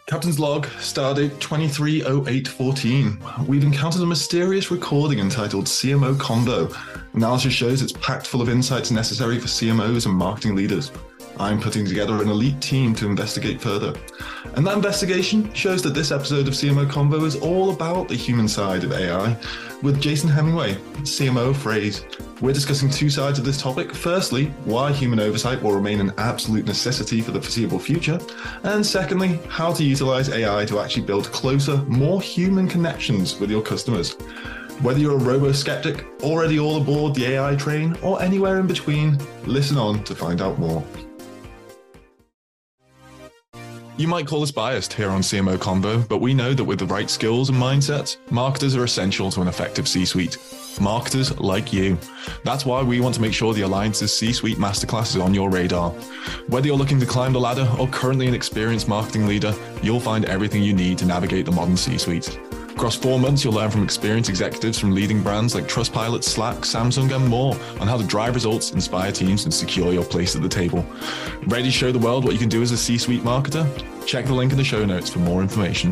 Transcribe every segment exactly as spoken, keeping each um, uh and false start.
Captain's log, stardate twenty-three oh eight fourteen. We've encountered a mysterious recording entitled C M O Convo. Analysis shows it's packed full of insights necessary for C M Os and marketing leaders. I'm putting together an elite team to investigate further. And that investigation shows that this episode of C M O Convo is all about the human side of A I with Jason Hemingway, C M O of Phrase. We're discussing two sides of this topic. Firstly, why human oversight will remain an absolute necessity for the foreseeable future. And secondly, how to utilize A I to actually build closer, more human connections with your customers. Whether you're a robo-skeptic, already all aboard the A I train, or anywhere in between, listen on to find out more. You might call us biased here on C M O Convo, but we know that with the right skills and mindsets, marketers are essential to an effective C-suite. Marketers like you. That's why we want to make sure the Alliance's C-Suite Masterclass is on your radar. Whether you're looking to climb the ladder or currently an experienced marketing leader, you'll find everything you need to navigate the modern C-Suite. Across four months, you'll learn from experienced executives from leading brands like Trustpilot, Slack, Samsung, and more on how to drive results, inspire teams, and secure your place at the table. Ready to show the world what you can do as a C-Suite marketer? Check the link in the show notes for more information.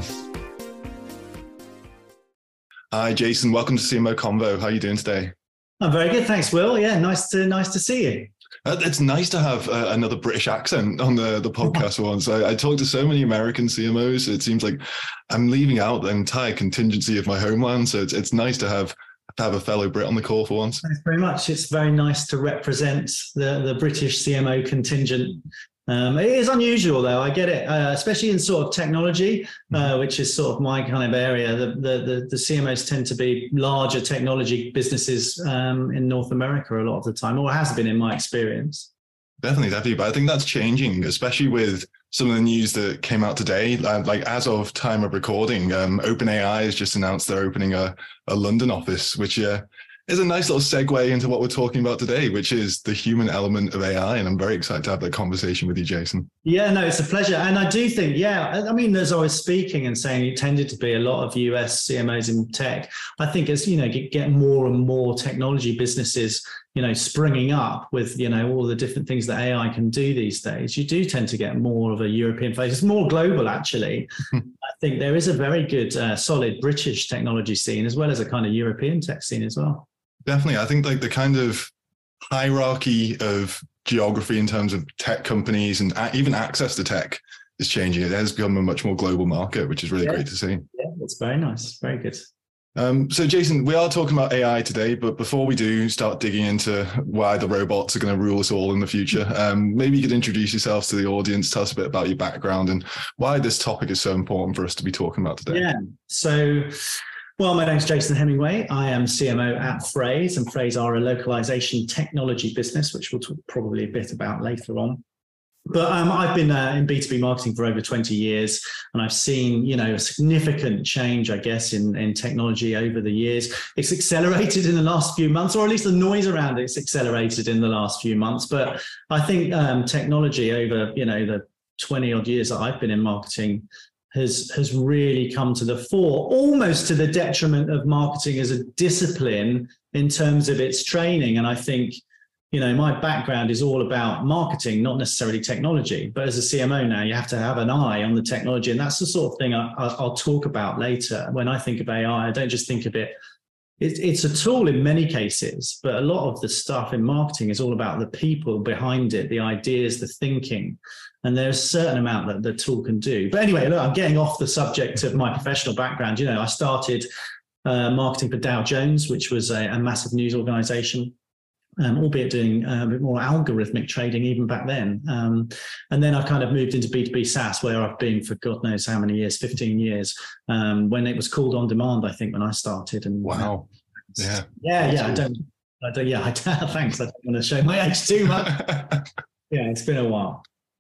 Hi, Jason. Welcome to C M O Convo. How are you doing today? I'm very good, thanks, Will. Yeah, nice to nice to see you. Uh, it's nice to have uh, another British accent on the, the podcast once. I, I talk to so many American C M Os. It seems like I'm leaving out the entire contingency of my homeland. So it's it's nice to have to have a fellow Brit on the call for once. Thanks very much. It's very nice to represent the, the British C M O contingent. Um, it is unusual, though. I get it, uh, especially in sort of technology, uh, which is sort of my kind of area. The, the, the, the C M Os tend to be larger technology businesses um, in North America a lot of the time, or has been in my experience. Definitely, definitely. But I think that's changing, especially with some of the news that came out today. Like as of time of recording, um, OpenAI has just announced they're opening a, a London office, which uh, is a nice little segue into what we're talking about today, which is the human element of A I. And I'm very excited to have that conversation with you, Jason. Yeah, no, it's a pleasure. And I do think, yeah, I mean, as I was speaking and saying, it tended to be a lot of U S C M Os in tech. I think as, you know, get, get more and more technology businesses, you know, springing up with, you know, all the different things that A I can do these days, you do tend to get more of a European focus. It's more global, actually. I think there is a very good, uh, solid British technology scene, as well as a kind of European tech scene as well. Definitely. I think like the kind of hierarchy of geography in terms of tech companies and even access to tech is changing. It has become a much more global market, which is really yeah. great to see. Yeah, it's very nice. Very good. Um, so Jason, we are talking about A I today, but before we do start digging into why the robots are going to rule us all in the future, um, maybe you could introduce yourself to the audience, tell us a bit about your background and why this topic is so important for us to be talking about today. Yeah. So, well, my name's Jason Hemingway. I am C M O at Phrase, and Phrase are a localization technology business, which we'll talk probably a bit about later on. But um, I've been uh, in B two B marketing for over twenty years, and I've seen, you know, a significant change, I guess, in, in technology over the years. It's accelerated in the last few months, or at least the noise around it's accelerated in the last few months. But I think um, technology over, you know, the twenty odd years that I've been in marketing has has really come to the fore, almost to the detriment of marketing as a discipline in terms of its training. And I think, you know, my background is all about marketing, not necessarily technology. But as a C M O now, you have to have an eye on the technology. And that's the sort of thing I, I'll talk about later. When I think of A I, I don't just think of it, it, it's a tool in many cases, but a lot of the stuff in marketing is all about the people behind it, the ideas, the thinking. And there's a certain amount that the tool can do. But anyway, look, I'm getting off the subject of my professional background. You know, I started uh, marketing for Dow Jones, which was a, a massive news organization. Um, albeit doing uh, a bit more algorithmic trading even back then. Um, and then I kind of moved into B two B SaaS, where I've been for God knows how many years, fifteen years, um, when it was called On Demand, I think, when I started. And wow. Yeah. Yeah, yeah. I don't, I don't, yeah, I don't, thanks. I don't want to show my age too much. Yeah, it's been a while.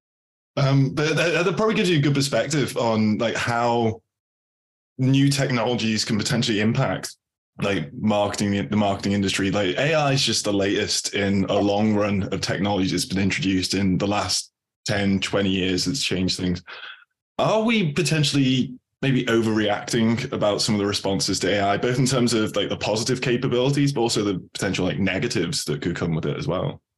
Um, but that, that probably gives you a good perspective on like how new technologies can potentially impact like marketing, the marketing industry. Like A I is just the latest in a long run of technology that's been introduced in the last ten, twenty years that's changed things. Are we potentially maybe overreacting about some of the responses to A I, both in terms of like the positive capabilities, but also the potential like negatives that could come with it as well?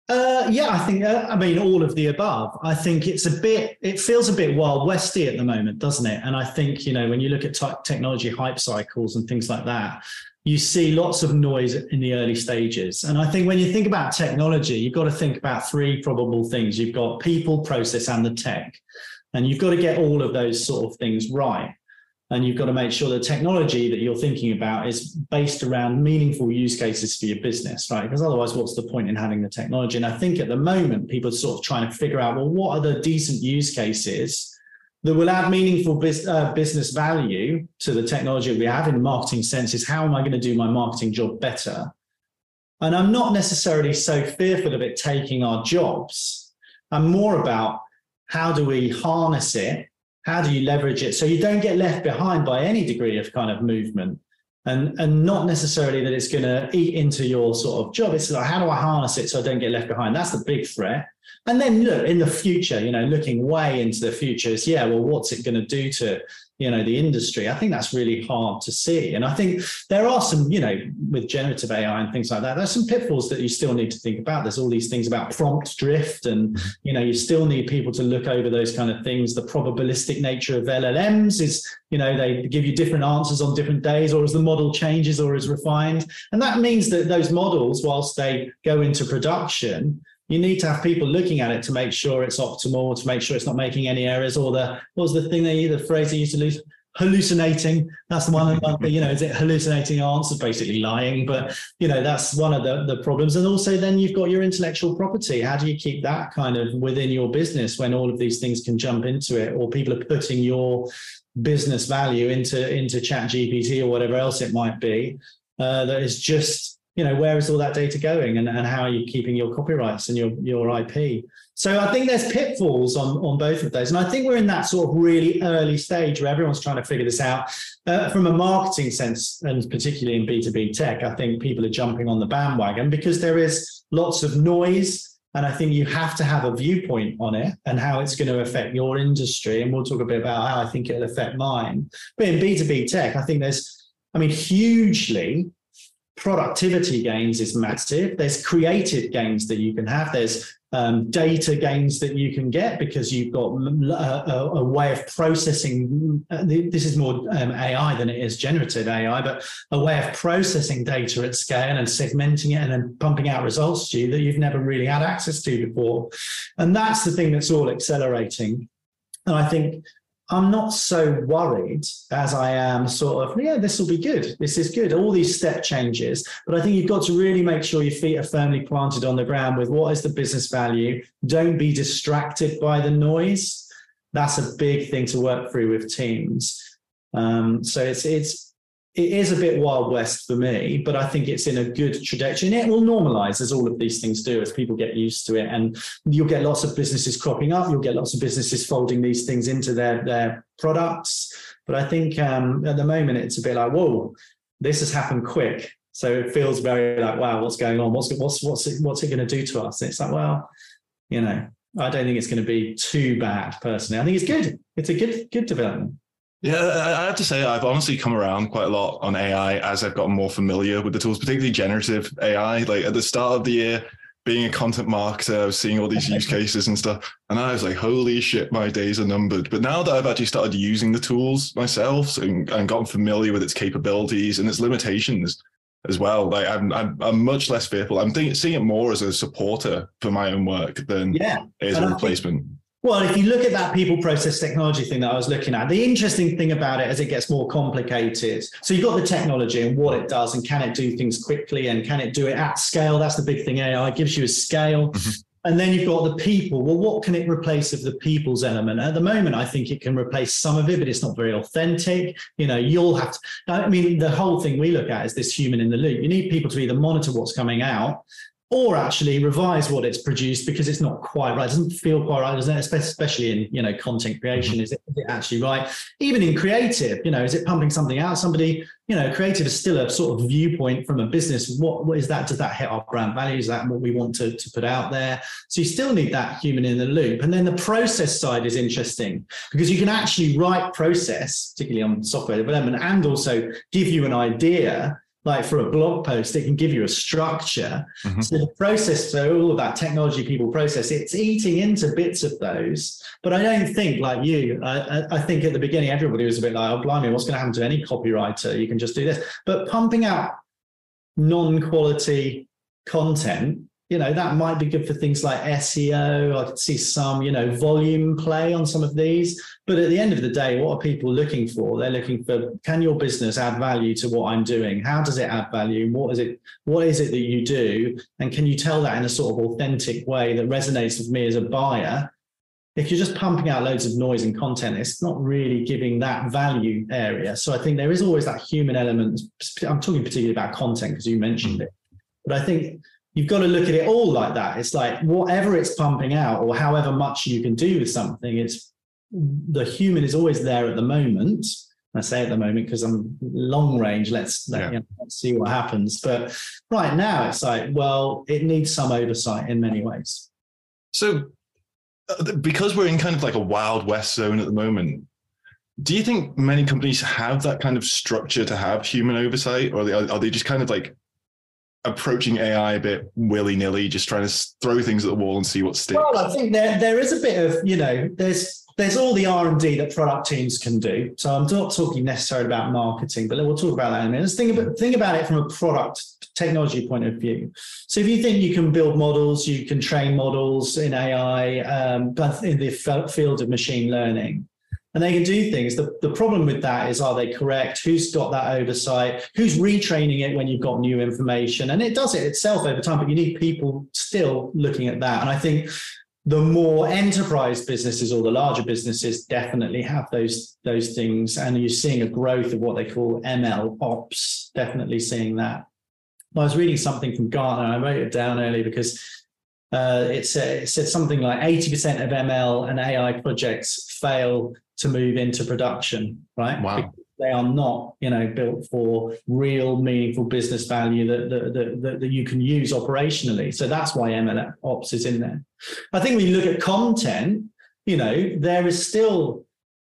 Uh, yeah, I think, uh, I mean, all of the above. I think it's a bit, it feels a bit Wild Westy at the moment, doesn't it? And I think, you know, when you look at t- technology hype cycles and things like that, you see lots of noise in the early stages. And I think when you think about technology, you've got to think about three probable things. You've got people, process, and the tech. And you've got to get all of those sort of things right. And you've got to make sure the technology that you're thinking about is based around meaningful use cases for your business, right? Because otherwise, what's the point in having the technology? And I think at the moment, people are sort of trying to figure out, well, what are the decent use cases that will add meaningful bis- uh, business value to the technology we have in marketing senses? How am I going to do my marketing job better? And I'm not necessarily so fearful of it taking our jobs. I'm more about how do we harness it? How do you leverage it so you don't get left behind by any degree of kind of movement, and, and not necessarily that it's going to eat into your sort of job. It's like, how do I harness it so I don't get left behind? That's the big threat. And then look in the future, you know, looking way into the future is, yeah, well, what's it going to do to, you know, the industry? I think that's really hard to see. And I think there are some, you know, with generative A I and things like that, there's some pitfalls that you still need to think about. There's all these things about prompt drift, and, you know, you still need people to look over those kind of things. The probabilistic nature of L L Ms is, you know, they give you different answers on different days, or as the model changes or is refined. And that means that those models, whilst they go into production, you need to have people looking at it to make sure it's optimal, to make sure it's not making any errors, or the, what was the thing they, the phrase they used to use, hallucinating. That's the one, you know, is it hallucinating answers, basically lying, but, you know, that's one of the, the problems. And also then you've got your intellectual property. How do you keep that kind of within your business when all of these things can jump into it, or people are putting your business value into, into Chat G P T or whatever else it might be, uh, that is just, you know, where is all that data going, and, and how are you keeping your copyrights and your, your I P? So I think there's pitfalls on, on both of those. And I think we're in that sort of really early stage where everyone's trying to figure this out. Uh, from a marketing sense, and particularly in B two B tech, I think people are jumping on the bandwagon because there is lots of noise. And I think you have to have a viewpoint on it and how it's going to affect your industry. And we'll talk a bit about how I think it'll affect mine. But in B two B tech, I think there's, I mean, hugely, productivity gains is massive. There's creative gains that you can have. There's um, data gains that you can get because you've got a, a, a way of processing. Uh, this is more um, A I than it is generative A I, but a way of processing data at scale and segmenting it and then pumping out results to you that you've never really had access to before. And that's the thing that's all accelerating. And I think I'm not so worried as I am sort of, yeah, this will be good. This is good. All these step changes. But I think you've got to really make sure your feet are firmly planted on the ground with what is the business value. Don't be distracted by the noise. That's a big thing to work through with teams. Um, so it's, it's, it is a bit Wild West for me, but I think it's in a good trajectory. And it will normalize, as all of these things do, as people get used to it. And you'll get lots of businesses cropping up. You'll get lots of businesses folding these things into their, their products. But I think um, at the moment, it's a bit like, whoa, this has happened quick. So it feels very like, wow, what's going on? What's, what's, what's it, what's it going to do to us? And it's like, well, you know, I don't think it's going to be too bad, personally. I think it's good. It's a good, good development. Yeah, I have to say, I've honestly come around quite a lot on A I as I've gotten more familiar with the tools, particularly generative A I. Like at the start of the year, being a content marketer, I was seeing all these use cases and stuff. And I was like, holy shit, my days are numbered. But now that I've actually started using the tools myself and, and gotten familiar with its capabilities and its limitations as well, like I'm, I'm, I'm much less fearful. I'm thinking, seeing it more as a supporter for my own work than yeah. as a replacement. Think- Well, if you look at that people process technology thing that I was looking at, the interesting thing about it as it gets more complicated. So you've got the technology and what it does, and can it do things quickly, and can it do it at scale? That's the big thing. A I gives you a scale. Mm-hmm. And then you've got the people. Well, what can it replace of the people's element? At the moment, I think it can replace some of it, but it's not very authentic. You know, you'll have to, I mean, the whole thing we look at is this human in the loop. You need people to either monitor what's coming out or actually revise what it's produced because it's not quite right. It doesn't feel quite right, doesn't it? Especially in, you know, content creation. Mm-hmm. Is it, is it actually right? Even in creative, you know, is it pumping something out? Somebody, you know, creative is still a sort of viewpoint from a business. What, what is that? Does that hit our brand values? Is that what we want to, to put out there? So you still need that human in the loop. And then the process side is interesting because you can actually write process, particularly on software development, and also give you an idea like for a blog post, it can give you a structure. Mm-hmm. So the process, so all of that technology people process, it's eating into bits of those. But I don't think, like you, I, I think at the beginning, everybody was a bit like, oh, blimey, what's going to happen to any copywriter? You can just do this. But pumping out non-quality content, you know, that might be good for things like S E O. I could see some, you know, volume play on some of these. But at the end of the day, what are people looking for? They're looking for, can your business add value to what I'm doing? How does it add value? What is it? What is it that you do? And can you tell that in a sort of authentic way that resonates with me as a buyer? If you're just pumping out loads of noise and content, it's not really giving that value area. So I think there is always that human element. I'm talking particularly about content because you mentioned it. But I think you've got to look at it all like that. It's like whatever it's pumping out or however much you can do with something, it's the human is always there at the moment. I say at the moment because I'm long range. Let's, let, yeah. you know, let's see what happens. But right now it's like, well, it needs some oversight in many ways. So uh, because we're in kind of like a Wild West zone at the moment, do you think many companies have that kind of structure to have human oversight, or are they, are they just kind of like approaching A I a bit willy-nilly, just trying to throw things at the wall and see what sticks? Well, I think there there is a bit of, you know, there's there's all the R and D that product teams can do. So I'm not talking necessarily about marketing, but we'll talk about that in a minute. Let's think about, think about it from a product technology point of view. So if you think you can build models, you can train models in A I, um, but in the field of machine learning, and they can do things. The, the problem with that is, are they correct? Who's got that oversight? Who's retraining it when you've got new information? And it does it itself over time, but you need people still looking at that. And I think the more enterprise businesses or the larger businesses definitely have those, those things. And you're seeing a growth of what they call M L ops, definitely seeing that. I was reading something from Gartner, and I wrote it down earlier because uh, it, said, it said something like eighty percent of M L and A I projects fail to move into production, right? Wow. Because they are not, you know, built for real meaningful business value that, that, that, that you can use operationally. So that's why M L Ops is in there. I think when you look at content, you know, there is still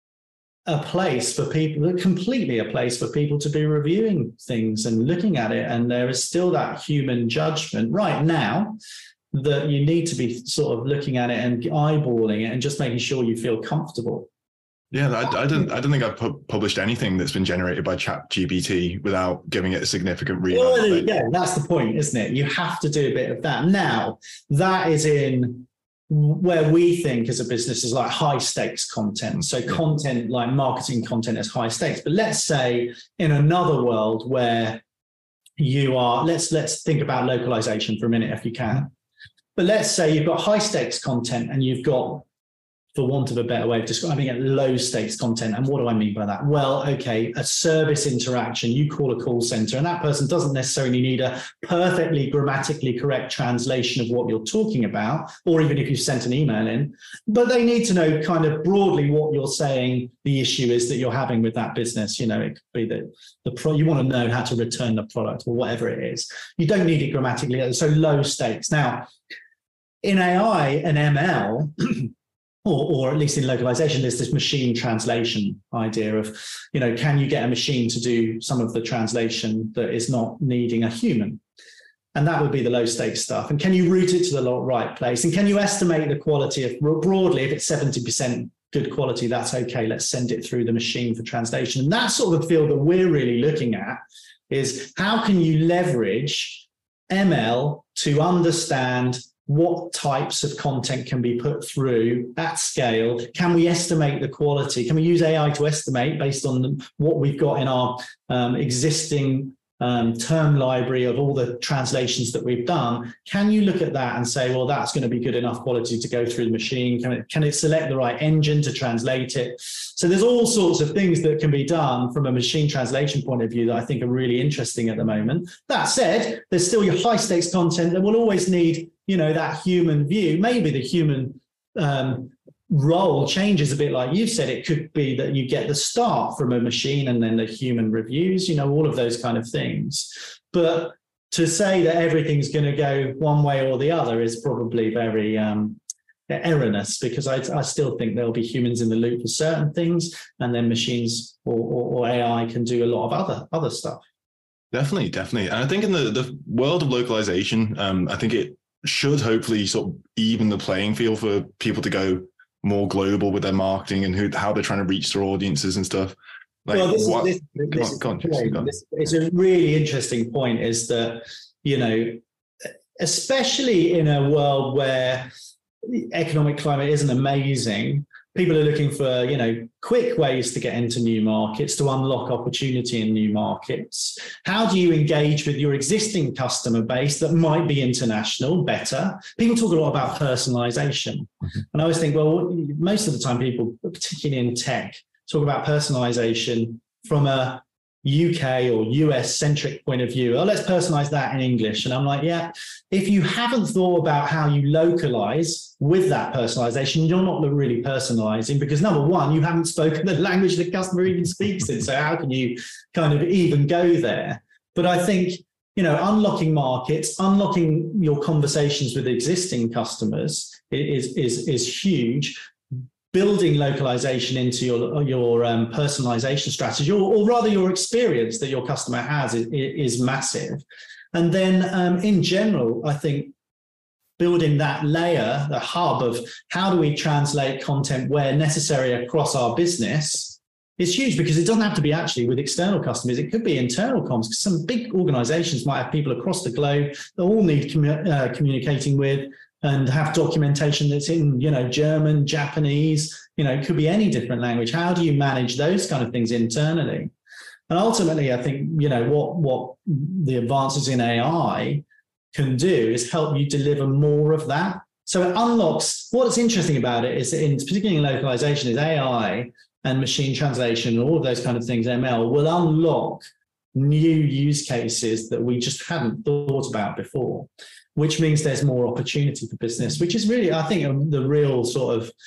a place for people, completely a place for people to be reviewing things and looking at it. And there is still that human judgment right now that you need to be sort of looking at it and eyeballing it and just making sure you feel comfortable. Yeah, I, I don't. I don't think I've pu- published anything that's been generated by ChatGPT without giving it a significant read. Well, yeah, that's the point, isn't it? You have to do a bit of that. Now, that is in where we think as a business is like high stakes content. So yeah. Content like marketing content is high stakes. But let's say in another world where you are, let's let's think about localization for a minute if you can. But let's say you've got high stakes content and you've got, for want of a better way of describing it, low stakes content. And what do I mean by that? Well, okay, a service interaction, you call a call center, and that person doesn't necessarily need a perfectly grammatically correct translation of what you're talking about, or even if you sent an email in, but they need to know kind of broadly what you're saying the issue is that you're having with that business. You know, it could be that the pro, you want to know how to return the product or whatever it is. You don't need it grammatically, so low stakes. Now, in A I and M L, Or, or at least in localization, there's this machine translation idea of, you know, can you get a machine to do some of the translation that is not needing a human? And that would be the low stakes stuff. And can you route it to the right place? And can you estimate the quality of, broadly, if it's seventy percent good quality, that's okay, let's send it through the machine for translation. And that's sort of the field that we're really looking at, is how can you leverage M L to understand what types of content can be put through at scale? Can we estimate the quality? Can we use A I to estimate based on what we've got in our um, existing um, term library of all the translations that we've done? Can you look at that and say, well, that's going to be good enough quality to go through the machine? Can it, can it select the right engine to translate it? So there's all sorts of things that can be done from a machine translation point of view that I think are really interesting at the moment. That said, there's still your high stakes content that will always need, you know, that human view. Maybe the human um, role changes a bit, like you said. It could be that you get the start from a machine and then the human reviews, you know, all of those kind of things. But to say that everything's going to go one way or the other is probably very um, erroneous, because I, I still think there'll be humans in the loop for certain things, and then machines or, or, or A I can do a lot of other other stuff. Definitely, definitely. And I think in the, the world of localization, um, I think it should hopefully sort of even the playing field for people to go more global with their marketing and who how they're trying to reach their audiences and stuff. Like, well, this what, is, this, this on, go on, is go on. this, it's a really interesting point is that, you know, especially in a world where the economic climate isn't amazing, people are looking for, you know, quick ways to get into new markets, to unlock opportunity in new markets. How do you engage with your existing customer base that might be international better? People talk a lot about personalization. Mm-hmm. And I always think, well, most of the time people, particularly in tech, talk about personalization from a U K or U S centric point of view. Oh, let's personalize that in English. And I'm like, yeah, if you haven't thought about how you localize with that personalization, you're not really personalizing, because number one, you haven't spoken the language the customer even speaks in. So how can you kind of even go there? But I think, you know, unlocking markets, unlocking your conversations with existing customers is, is, is huge. Building localization into your your um, personalization strategy, or, or rather your experience that your customer has is, is massive. And then um, in general, I think building that layer, the hub of how do we translate content where necessary across our business is huge, because it doesn't have to be actually with external customers. It could be internal comms, because some big organizations might have people across the globe that all need commu- uh, communicating with, and have documentation that's in, you know, German, Japanese, you know, it could be any different language. How do you manage those kind of things internally? And ultimately, I think, you know, what, what the advances in A I can do is help you deliver more of that. So it unlocks, what's interesting about it is, in particularly in localization, is A I and machine translation and all of those kind of things, M L, will unlock new use cases that we just hadn't thought about before, which means there's more opportunity for business, which is really, I think, the real sort of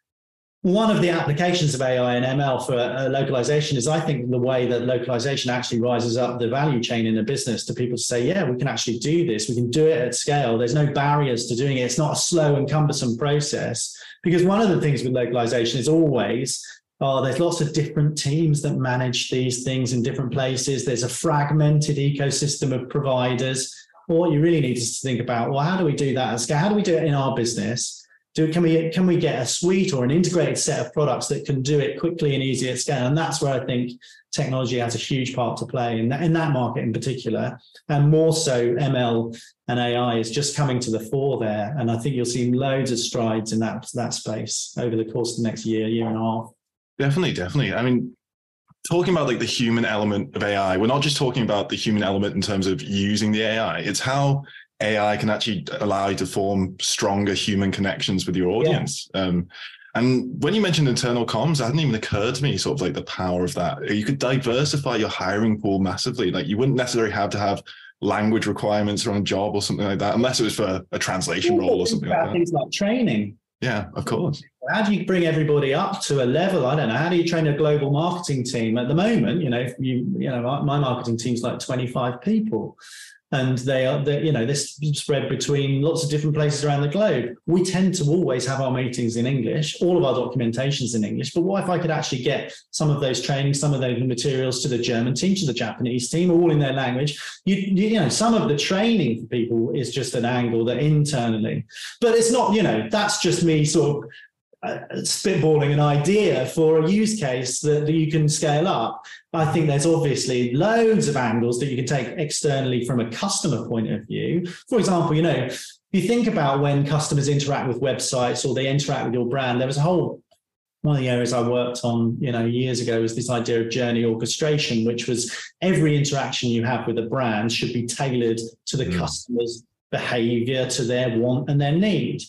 one of the applications of A I and M L for uh, localization is, I think, the way that localization actually rises up the value chain in a business to people to say, yeah, we can actually do this. We can do it at scale. There's no barriers to doing it. It's not a slow and cumbersome process. Because one of the things with localization is always, oh, there's lots of different teams that manage these things in different places. There's a fragmented ecosystem of providers. What you really need is to think about, well, how do we do that at scale? How do we do it in our business? Do, can we can we get a suite or an integrated set of products that can do it quickly and easy at scale? And that's where I think technology has a huge part to play in that, in that market in particular. And more so, M L and A I is just coming to the fore there. And I think you'll see loads of strides in that, that space over the course of the next year, year and a half. Definitely, definitely. I mean, talking about like the human element of A I, we're not just talking about the human element in terms of using the A I. It's how A I can actually allow you to form stronger human connections with your audience. Yeah. Um, and when you mentioned internal comms, that hadn't even occurred to me, sort of like the power of that. You could diversify your hiring pool massively. Like you wouldn't necessarily have to have language requirements on a job or something like that, unless it was for a translation yeah, role or something like that. Things like training. Yeah, of course. How do you bring everybody up to a level? I don't know. How do you train a global marketing team? At the moment, you know, you you know, my, my marketing team's like twenty-five people, and they are, you know, this spread between lots of different places around the globe. We tend to always have our meetings in English, all of our documentation's in English. But what if I could actually get some of those trainings, some of those materials to the German team, to the Japanese team, all in their language? You, you know, some of the training for people is just an angle that internally, but it's not, you know, that's just me sort of Uh, spitballing an idea for a use case that, that you can scale up. I think there's obviously loads of angles that you can take externally from a customer point of view. For example, you know, you think about when customers interact with websites or they interact with your brand, there was a whole, one of the areas I worked on, you know, years ago was this idea of journey orchestration, which was every interaction you have with a brand should be tailored to the mm. customer's behavior, to their want and their need.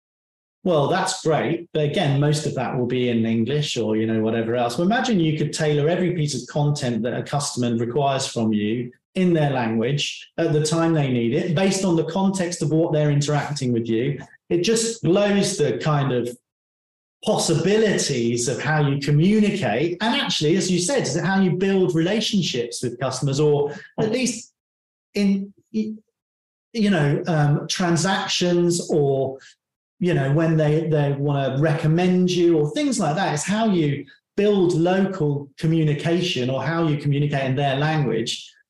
Well, that's great. But again, most of that will be in English or, you know, whatever else. Well, imagine you could tailor every piece of content that a customer requires from you in their language at the time they need it, based on the context of what they're interacting with you. It just blows the kind of possibilities of how you communicate. And actually, as you said, is how you build relationships with customers, or at least in, you know, um, transactions, or you know, when they, they want to recommend you or things like that. It's how you build local communication or how you communicate in their language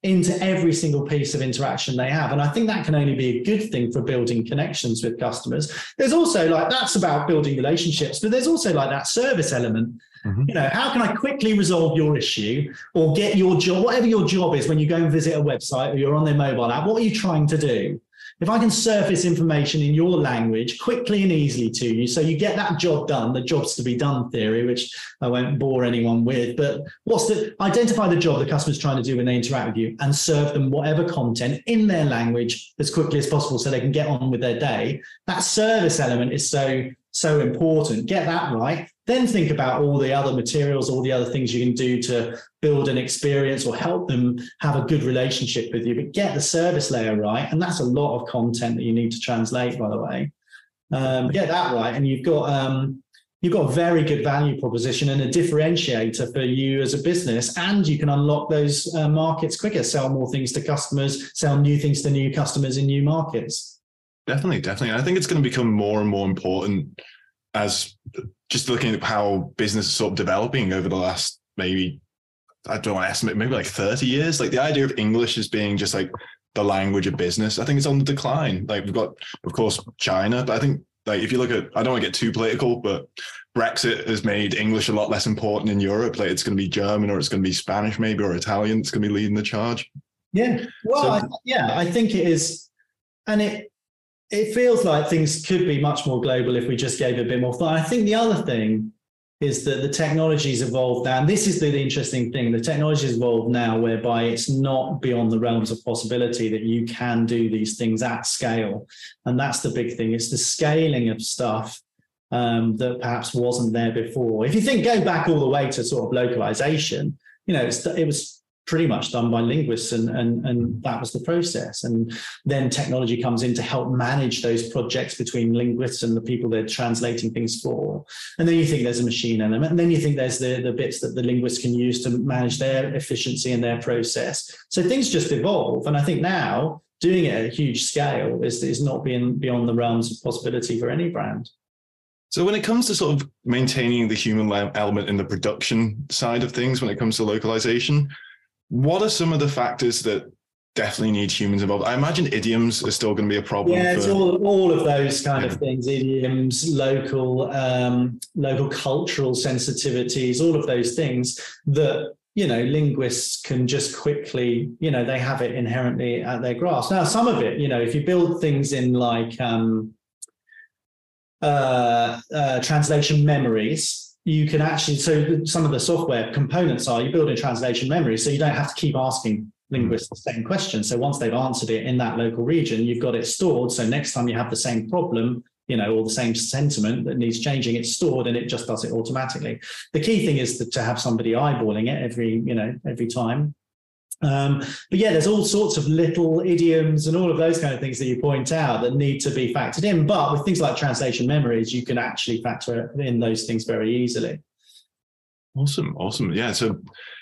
into every single piece of interaction they have. And I think that can only be a good thing for building connections with customers. There's also like, that's about building relationships, but there's also like that service element. Mm-hmm. You know, how can I quickly resolve your issue or get your job, whatever your job is when you go and visit a website or you're on their mobile app, what are you trying to do? If I can surface information in your language quickly and easily to you, so you get that job done, the job's to be done theory, which I won't bore anyone with, but what's the, identify the job the customer's trying to do when they interact with you and serve them whatever content in their language as quickly as possible so they can get on with their day. That service element is so, so important. Get that right. Then think about all the other materials, all the other things you can do to build an experience or help them have a good relationship with you, but get the service layer right. And that's a lot of content that you need to translate, by the way. Um, get that right. And you've got, um, you've got a very good value proposition and a differentiator for you as a business. And you can unlock those uh, markets quicker, sell more things to customers, sell new things to new customers in new markets. Definitely, definitely. I think it's going to become more and more important as just looking at how business is sort of developing over the last maybe, I don't want to estimate, maybe like thirty years. Like the idea of English as being just like the language of business, I think it's on the decline. Like we've got, of course, China, but I think like if you look at, I don't want to get too political, but Brexit has made English a lot less important in Europe. Like it's going to be German or it's going to be Spanish maybe, or Italian. It's going to be leading the charge. Yeah. Well, so, I, yeah, I think it is. And it, It feels like things could be much more global if we just gave it a bit more thought. I think the other thing is that the technology's evolved now. And this is the, the interesting thing. The technology's evolved now whereby it's not beyond the realms of possibility that you can do these things at scale. And that's the big thing. It's the scaling of stuff um, that perhaps wasn't there before. If you think, go back all the way to sort of localization, you know, it's, it was pretty much done by linguists and, and, and that was the process. And then technology comes in to help manage those projects between linguists and the people they're translating things for. And then you think there's a machine element. And then you think there's the, the bits that the linguists can use to manage their efficiency and their process. So things just evolve. And I think now doing it at a huge scale is, is not being beyond the realms of possibility for any brand. So when it comes to sort of maintaining the human element in the production side of things, when it comes to localization, what are some of the factors that definitely need humans involved? I imagine idioms are still going to be a problem. Yeah, it's for, all, all of those kind yeah. of things, idioms, local, um, local cultural sensitivities, all of those things that, you know, linguists can just quickly, you know, they have it inherently at their grasp. Now, some of it, you know, if you build things in like um, uh, uh, translation memories, you can actually, so some of the software components are you build in translation memory, so you don't have to keep asking linguists the same question. So once they've answered it in that local region, you've got it stored. So next time you have the same problem, you know, or the same sentiment that needs changing, it's stored and it just does it automatically. The key thing is that to have somebody eyeballing it every, you know, every time. Um, but yeah, there's all sorts of little idioms and all of those kind of things that you point out that need to be factored in. But with things like translation memories, you can actually factor in those things very easily. Awesome. Awesome. Yeah. So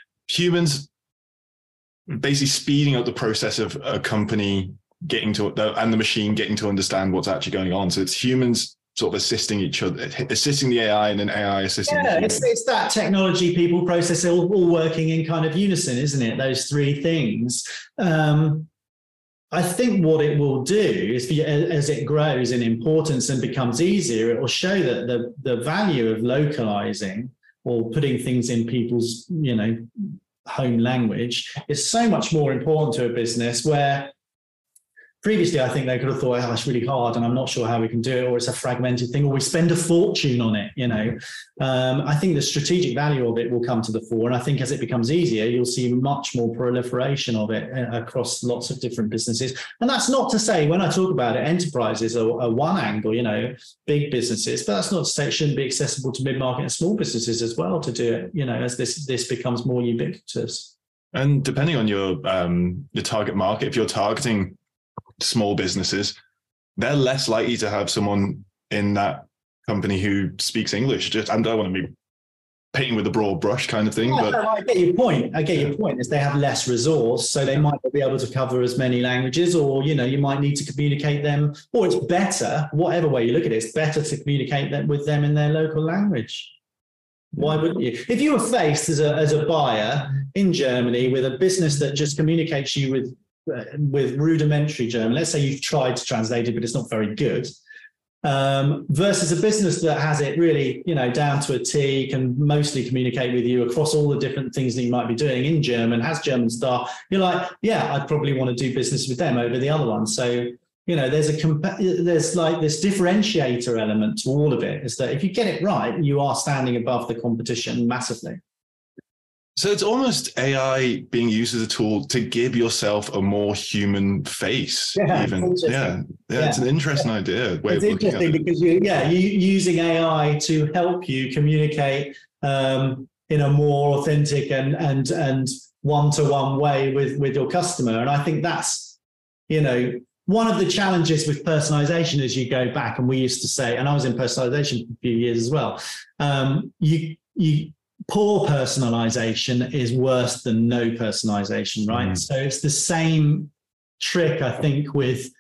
humans basically speeding up the process of a company getting to, and the machine getting to understand what's actually going on. So it's humans sort of assisting each other, assisting the A I and then A I assisting yeah, the human. It's, it's that technology, people, process, all, all working in kind of unison, isn't it? Those three things. Um, I think what it will do is, as it grows in importance and becomes easier, it will show that the, the value of localizing or putting things in people's, you know, home language is so much more important to a business where previously, I think they could have thought, oh, it's really hard and I'm not sure how we can do it, or it's a fragmented thing, or we spend a fortune on it, you know. Um, I think the strategic value of it will come to the fore. And I think as it becomes easier, you'll see much more proliferation of it across lots of different businesses. And that's not to say, when I talk about it, enterprises are, are one angle, you know, big businesses, but that's not to say it shouldn't be accessible to mid-market and small businesses as well to do it, you know, as this, this becomes more ubiquitous. And depending on your, um, your target market, if you're targeting small businesses, they're less likely to have someone in that company who speaks English. Just, I don't want to be painting with a broad brush kind of thing. Yeah, but I get your point. I get your point. Is they have less resource, so they might not be able to cover as many languages, or you know, you might need to communicate them, or it's better, whatever way you look at it, it's better to communicate them with them in their local language. Why wouldn't you? If you were faced as a as a buyer in Germany with a business that just communicates you with uh, with rudimentary German, let's say you've tried to translate it, but it's not very good, um, versus a business that has it really, you know, down to a T, can mostly communicate with you across all the different things that you might be doing in German, has German staff, you're like, yeah, I'd probably want to do business with them over the other one. So, you know, there's a comp- there's like this differentiator element to all of it, is that if you get it right, you are standing above the competition massively. So it's almost A I being used as a tool to give yourself a more human face. Yeah, even yeah, yeah, yeah, it's an interesting yeah. idea. Way it's of looking interesting at it. because you, yeah, you using A I to help you communicate um, in a more authentic and and and one-to-one way with with your customer, and I think that's, you know, one of the challenges with personalization as you go back, and we used to say, and I was in personalization for a few years as well, um, you, you, poor personalization is worse than no personalization, right? Mm. So it's the same trick, I think, with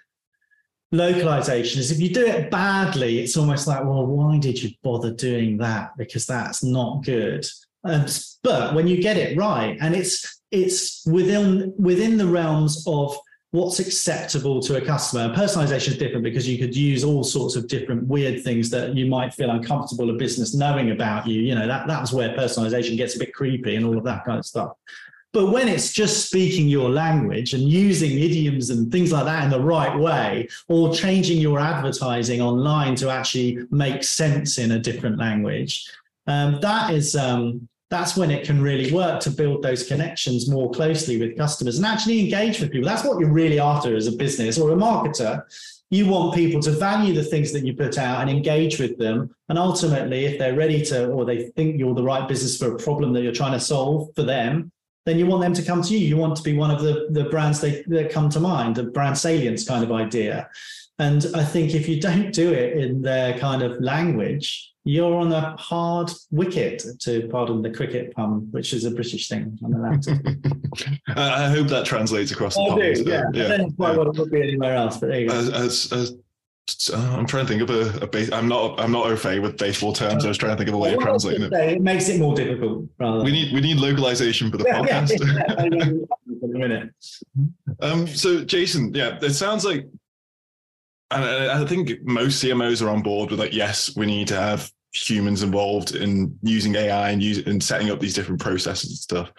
localization, is if you do it badly, it's almost like, well, why did you bother doing that? Because that's not good. Um, but when you get it right, and it's, it's within, within the realms of what's acceptable to a customer. Personalization is different because you could use all sorts of different weird things that you might feel uncomfortable a business knowing about you. You know, that, that was where personalization gets a bit creepy and all of that kind of stuff. But when it's just speaking your language and using idioms and things like that in the right way, or changing your advertising online to actually make sense in a different language, um, that is... Um, that's when it can really work to build those connections more closely with customers and actually engage with people. That's what you're really after as a business or a marketer. You want people to value the things that you put out and engage with them. And ultimately, if they're ready to, or they think you're the right business for a problem that you're trying to solve for them, then you want them to come to you. You want to be one of the, the brands they, that come to mind, the brand salience kind of idea. And I think if you don't do it in their kind of language, you're on a hard wicket, to pardon the cricket pun, which is a British thing. I'm allowed to. I hope that translates across the I pond. do, yeah. yeah. I don't know quite yeah. what it would be anywhere else, but there you go. As, as, as, uh, I'm trying to think of a, a base. I'm not. I'm not au fait with baseball terms. I was trying to think of a way well, of translating it. It makes it more difficult. Rather. We need. We need localization for the yeah, podcast. Yeah, yeah. a minute. Um. So, Jason, yeah, it sounds like, and I think most C M Os are on board with like, yes, we need to have humans involved in using A I and use and setting up these different processes and stuff.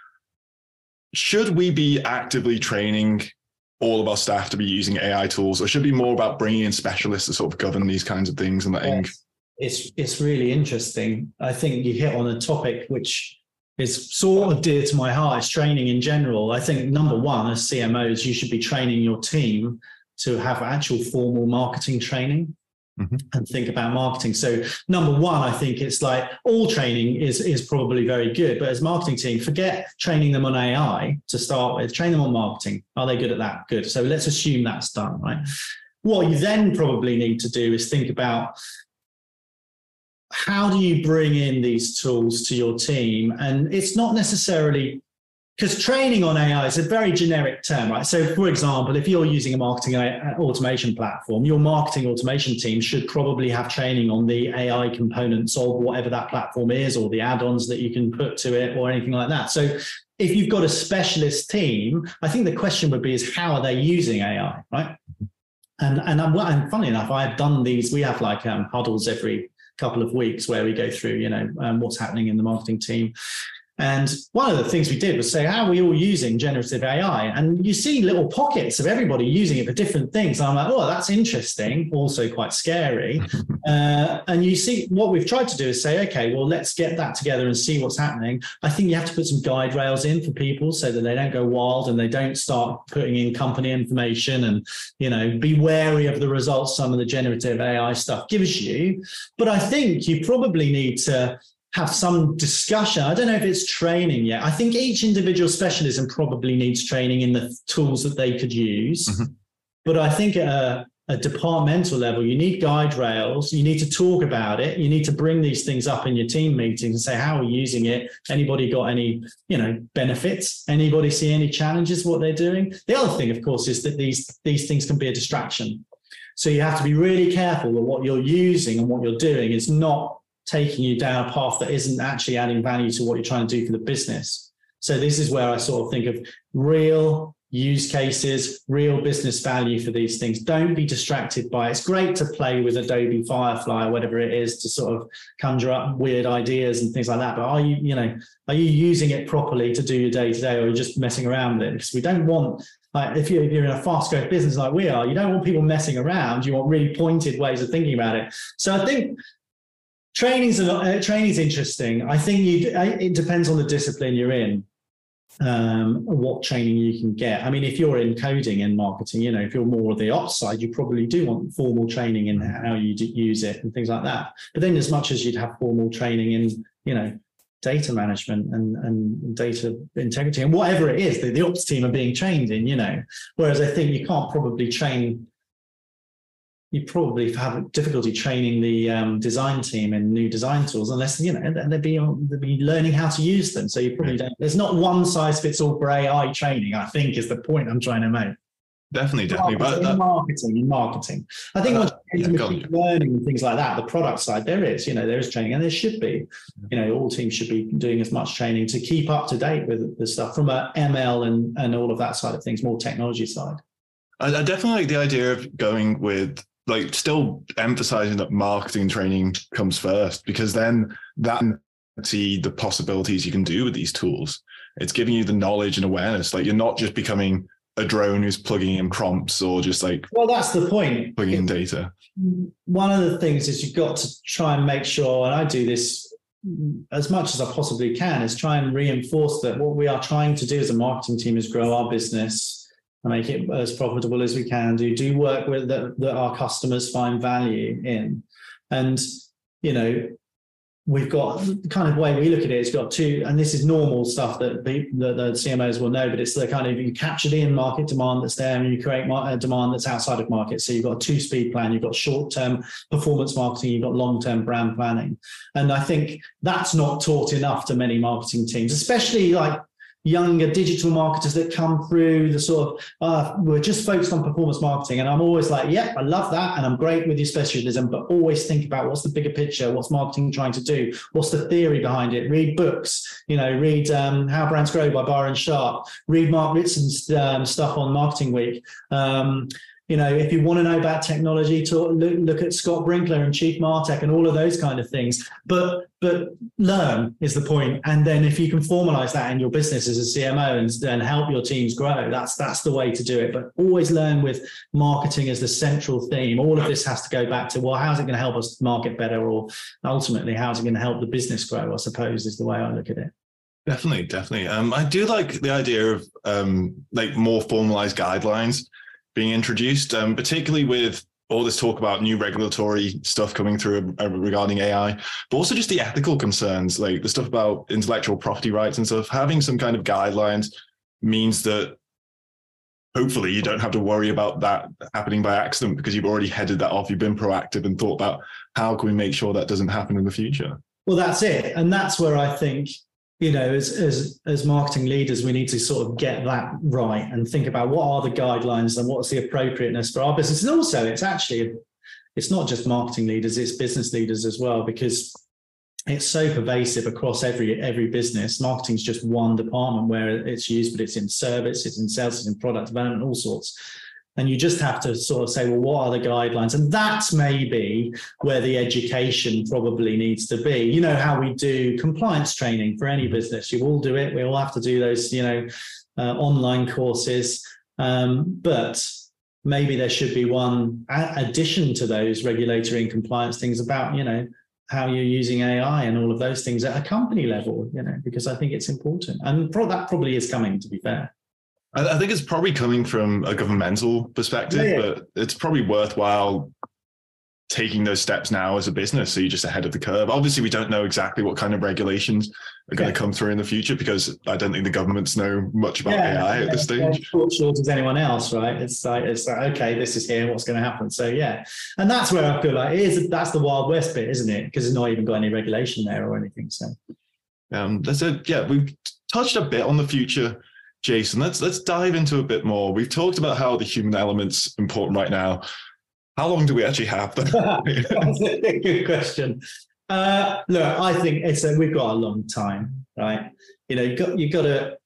Should we be actively training all of our staff to be using A I tools, or should it be more about bringing in specialists to sort of govern these kinds of things and letting? Yes. It's it's really interesting. I think you hit on a topic which is sort of dear to my heart. It's training in general. I think number one, as C M Os, you should be training your team to have actual formal marketing training. Mm-hmm. And think about marketing. So number one, I think it's like all training is, is probably very good, but as marketing team, forget training them on A I to start with, train them on marketing. Are they good at that? Good. So let's assume that's done, right? What you then probably need to do is think about how do you bring in these tools to your team? And it's not necessarily, because training on A I is a very generic term, right? So, for example, if you're using a marketing automation platform, your marketing automation team should probably have training on the A I components of whatever that platform is, or the add-ons that you can put to it, or anything like that. So if you've got a specialist team, I think the question would be is how are they using A I, right? And and, I'm, and funny enough, I've done these, we have like um, huddles every couple of weeks where we go through, you know, um, what's happening in the marketing team. And one of the things we did was say, how are we all using generative A I? And you see little pockets of everybody using it for different things. And I'm like, oh, that's interesting, also quite scary. Uh, and you see what we've tried to do is say, okay, well, let's get that together and see what's happening. I think you have to put some guide rails in for people so that they don't go wild and they don't start putting in company information and, you know, be wary of the results some of the generative A I stuff gives you. But I think you probably need to have some discussion. I don't know if it's training yet. I think each individual specialism probably needs training in the tools that they could use. Mm-hmm. But I think at a, a departmental level, you need guide rails. You need to talk about it. You need to bring these things up in your team meetings and say, how are you using it? Anybody got any, you know, benefits? Anybody see any challenges, what they're doing? The other thing, of course, is that these, these things can be a distraction. So you have to be really careful that what you're using and what you're doing is not taking you down a path that isn't actually adding value to what you're trying to do for the business. So this is where I sort of think of real use cases, real business value for these things. Don't be distracted by it. It's great to play with Adobe Firefly or whatever it is to sort of conjure up weird ideas and things like that. But are you, you know, are you using it properly to do your day to day, or are you just messing around with it? Because we don't want, like, if you're, if you're in a fast growth business like we are, you don't want people messing around. You want really pointed ways of thinking about it. So I think training's, uh, training's interesting. I think you, it depends on the discipline you're in. Um, what training you can get. I mean, if you're in coding and marketing, you know, if you're more of the ops side, you probably do want formal training in how you use it and things like that. But then as much as you'd have formal training in, you know, data management and, and data integrity and whatever it is that the ops team are being trained in, you know, whereas I think you can't probably train, you probably have difficulty training the um, design team in new design tools unless, you know, they'd be, they'd be learning how to use them. So you probably don't, there's not one size fits all for A I training, I think is the point I'm trying to make. Definitely, definitely. Marketing, but that, in marketing, in marketing. I think uh, once you yeah, learning and things like that, the product side, there is, you know, there is training and there should be, you know, all teams should be doing as much training to keep up to date with the stuff from a M L and, and all of that side of things, more technology side. I, I definitely like the idea of going with, like, still emphasizing that marketing training comes first, because then that see the possibilities you can do with these tools. It's giving you the knowledge and awareness. Like, you're not just becoming a drone who's plugging in prompts or just like, well, that's the point. Plugging in data. One of the things is you've got to try and make sure, and I do this as much as I possibly can, is try and reinforce that what we are trying to do as a marketing team is grow our business, make it as profitable as we can do, do work with that, that our customers find value in. And, you know, we've got the kind of way we look at it, it's got two, and this is normal stuff that the, the, the C M Os will know, but it's the kind of, you capture the in-market demand that's there and you create a demand that's outside of market. So you've got a two-speed plan, you've got short-term performance marketing, you've got long-term brand planning. And I think that's not taught enough to many marketing teams, especially like younger digital marketers that come through the sort of, uh, we're just focused on performance marketing. And I'm always like, yeah, I love that. And I'm great with your specialism, but always think about what's the bigger picture, what's marketing trying to do, what's the theory behind it. Read books, you know, read um, How Brands Grow by Byron Sharp, read Mark Ritzen's um, stuff on Marketing Week. Um, You know, if you want to know about technology, talk, look, look at Scott Brinkler and Chief Martech and all of those kind of things. But but learn is the point. And then if you can formalize that in your business as a C M O and, and help your teams grow, that's that's the way to do it. But always learn with marketing as the central theme. All of this has to go back to, well, how's it going to help us market better? Or ultimately, how's it going to help the business grow, I suppose, is the way I look at it. Definitely, definitely. Um, I do like the idea of um, like more formalized guidelines being introduced, um, particularly with all this talk about new regulatory stuff coming through uh, regarding A I, but also just the ethical concerns, like the stuff about intellectual property rights and stuff. Having some kind of guidelines means that hopefully you don't have to worry about that happening by accident, because you've already headed that off. You've been proactive and thought about how can we make sure that doesn't happen in the future. Well, that's it. And that's where I think, you know, as, as as marketing leaders, we need to sort of get that right and think about what are the guidelines and what's the appropriateness for our business. And also, it's actually, it's not just marketing leaders, it's business leaders as well, because it's so pervasive across every every business. Marketing is just one department where it's used, but it's in service, it's in sales, it's in product development, all sorts. And you just have to sort of say, well, what are the guidelines? And that's maybe where the education probably needs to be. You know how we do compliance training for any business. You all do it. We all have to do those, you know, uh, online courses. Um, but maybe there should be one addition to those regulatory and compliance things about, you know, how you're using A I and all of those things at a company level, you know, because I think it's important. And pro- that probably is coming, to be fair. I think it's probably coming from a governmental perspective, yeah, yeah. but it's probably worthwhile taking those steps now as a business, so you're just ahead of the curve. Obviously, we don't know exactly what kind of regulations are going yeah. to come through in the future, because I don't think the governments know much about yeah, A I at yeah, this stage. Yeah, short as anyone else, right? It's like, it's like, okay, this is here, what's going to happen? So yeah, and that's where I feel like it is. That's the Wild West bit, isn't it? Because it's not even got any regulation there or anything. So um, that's a, yeah, we've touched a bit on the future. Jason, let's let's dive into a bit more. We've talked about how the human element's important right now. How long do we actually have? That's a good question. Uh, look, I think it's a, we've got a long time, right? You know, you got you got to.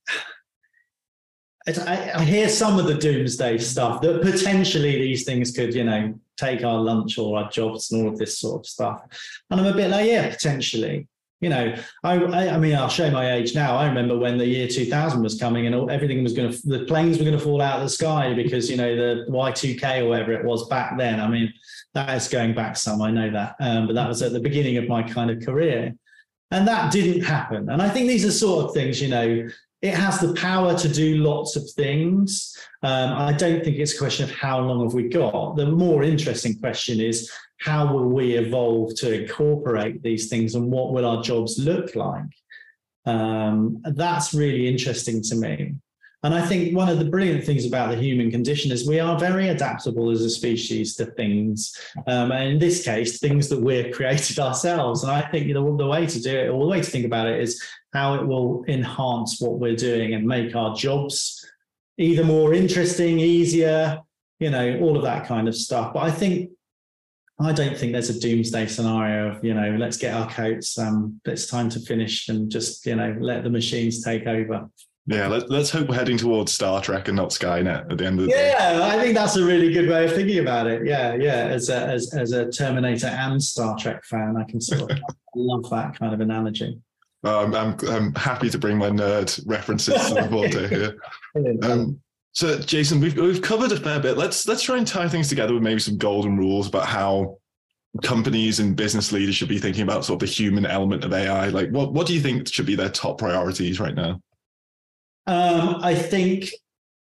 I, I hear some of the doomsday stuff that potentially these things could, you know, take our lunch or our jobs and all of this sort of stuff, and I'm a bit like, yeah, potentially. You know, I, I, I mean, I'll show my age now. I remember when the year two thousand was coming and all, everything was going to, the planes were going to fall out of the sky because, you know, the Y two K or whatever it was back then. I mean, that is going back some, I know that. Um, but that was at the beginning of my kind of career. And that didn't happen. And I think these are sort of things, you know, it has the power to do lots of things. Um, I don't think it's a question of how long have we got. The more interesting question is, how will we evolve to incorporate these things and what will our jobs look like? Um, that's really interesting to me. And I think one of the brilliant things about the human condition is we are very adaptable as a species to things. Um, and in this case, things that we've created ourselves. And I think, you know, the way to do it, or the way to think about it, is how it will enhance what we're doing and make our jobs either more interesting, easier, you know, all of that kind of stuff. But I think, I don't think there's a doomsday scenario of, you know, let's get our coats, um, it's time to finish and just, you know, let the machines take over. Yeah, let, let's hope we're heading towards Star Trek and not Skynet at the end of the yeah, day. Yeah, I think that's a really good way of thinking about it. Yeah, yeah. As a, as, as a Terminator and Star Trek fan, I can sort of love that kind of analogy. Um, I'm, I'm happy to bring my nerd references to the forte here. Um, So, Jason, we've we've covered a fair bit. Let's let's try and tie things together with maybe some golden rules about how companies and business leaders should be thinking about sort of the human element of A I. Like, what what do you think should be their top priorities right now? Um, I think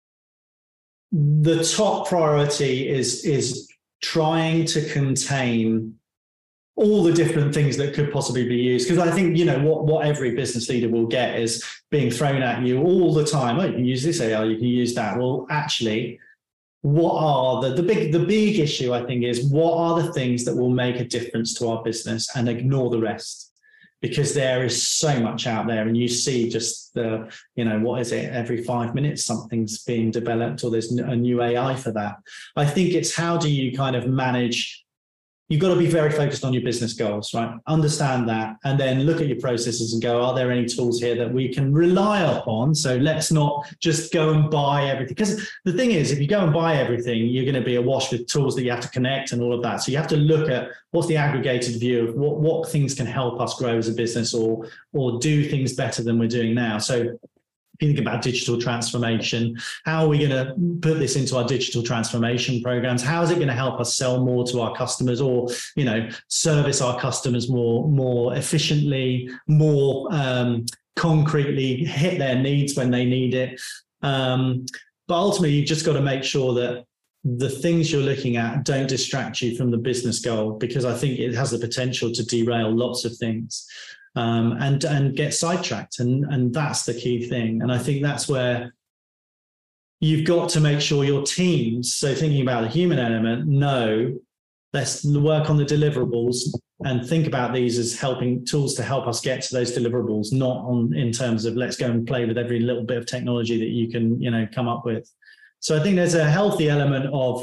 the top priority is is trying to contain all the different things that could possibly be used. Because I think, you know, what, what every business leader will get is being thrown at you all the time. Oh, you can use this A I, you can use that. Well, actually, what are the, the big, the big issue, I think, is what are the things that will make a difference to our business, and ignore the rest? Because there is so much out there, and you see just the, you know, what is it? Every five minutes, something's being developed, or there's a new A I for that. I think it's how do you kind of manage. You've got to be very focused on your business goals, right? Understand that, and then look at your processes and go, are there any tools here that we can rely upon? So let's not just go and buy everything. Because the thing is, if you go and buy everything, you're going to be awash with tools that you have to connect and all of that. So you have to look at what's the aggregated view of what, what things can help us grow as a business, or, or do things better than we're doing now. So if you think about digital transformation, how are we going to put this into our digital transformation programs? How is it going to help us sell more to our customers, or, you know, service our customers more, more efficiently, more um, concretely, hit their needs when they need it? Um, but ultimately, you've just got to make sure that the things you're looking at don't distract you from the business goal, because I think it has the potential to derail lots of things. Um, and and get sidetracked, and and that's the key thing. And I think that's where you've got to make sure your teams, so thinking about the human element, know, let's work on the deliverables and think about these as helping tools to help us get to those deliverables, not on in terms of let's go and play with every little bit of technology that you can, you know, come up with. So I think there's a healthy element of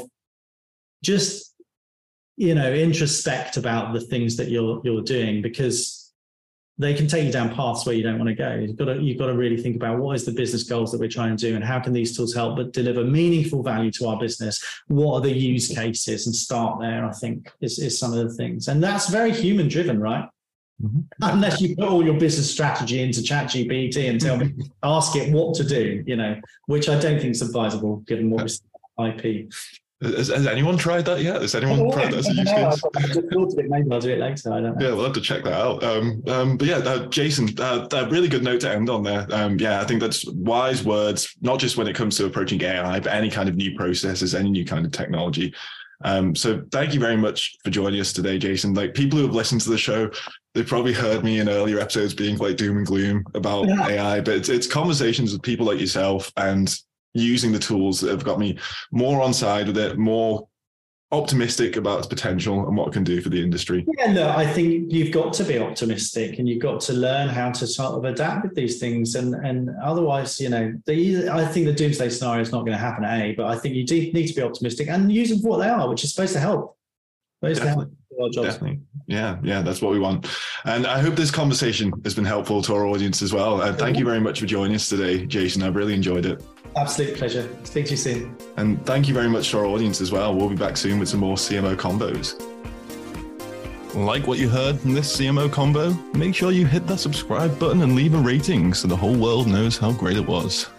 just, you know, introspect about the things that you're you're doing, because they can take you down paths where you don't want to go. You've got to, you've got to really think about what is the business goals that we're trying to do, and how can these tools help but deliver meaningful value to our business? What are the use cases? And start there, I think, is, is some of the things. And that's very human driven, right? Mm-hmm. Unless you put all your business strategy into ChatGPT and tell me, ask it what to do, you know, which I don't think is advisable given what we see I P. Has, has anyone tried that yet? Has anyone oh, tried that as a use case? I just thought of it. Maybe I'll do it later. I don't know. Yeah, we'll have to check that out. Um, um, but yeah, uh, Jason, uh, a really good note to end on there. Um, yeah, I think that's wise words, not just when it comes to approaching A I, but any kind of new processes, any new kind of technology. Um, so thank you very much for joining us today, Jason. Like, people who have listened to the show, they've probably heard me in earlier episodes being quite doom and gloom about yeah. A I, but it's, it's conversations with people like yourself and using the tools that have got me more on side with it, more optimistic about its potential and what it can do for the industry. Yeah, no, I think you've got to be optimistic, and you've got to learn how to sort of adapt with these things. And and otherwise, you know, the, I think the doomsday scenario is not going to happen, A, but I think you do need to be optimistic and use them for what they are, which is supposed to help. Those Definitely. our jobs. Definitely. Yeah, yeah, that's what we want. And I hope this conversation has been helpful to our audience as well. Uh, thank you very much for joining us today, Jason. I've really enjoyed it. Absolute pleasure. Speak to you soon. And thank you very much to our audience as well. We'll be back soon with some more C M O combos. Like what you heard from this C M O combo? Make sure you hit that subscribe button and leave a rating so the whole world knows how great it was.